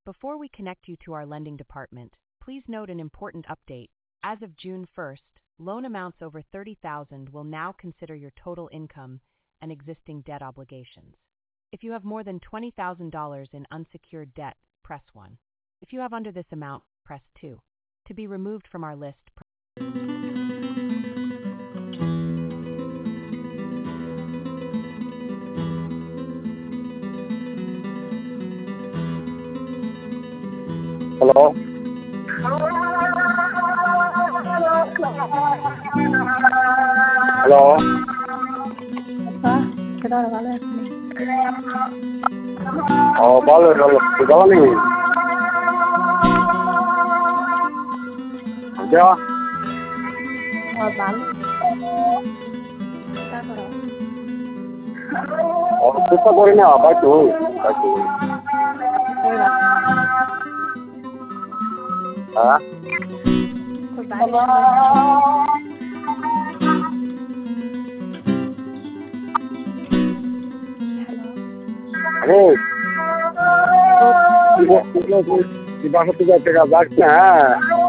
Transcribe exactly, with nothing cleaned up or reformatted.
Before we connect you to our lending department, please note an important update. As of June first, loan amounts over thirty thousand dollars will now consider your total income and existing debt obligations. If you have more than twenty thousand dollars in unsecured debt, press one. If you have under this amount, press two. To be removed from our list, press Hello? Hello? Apa? Kita ada balik nih. Oh, balik, balik. Di dalam nih. Ya. Oh, balik. Kita kalau. Oh, kita boleh nih apa itu? Itu. Hah? Kau balik. Ini, ini, ini, di bawah tiga tiga belas, nah.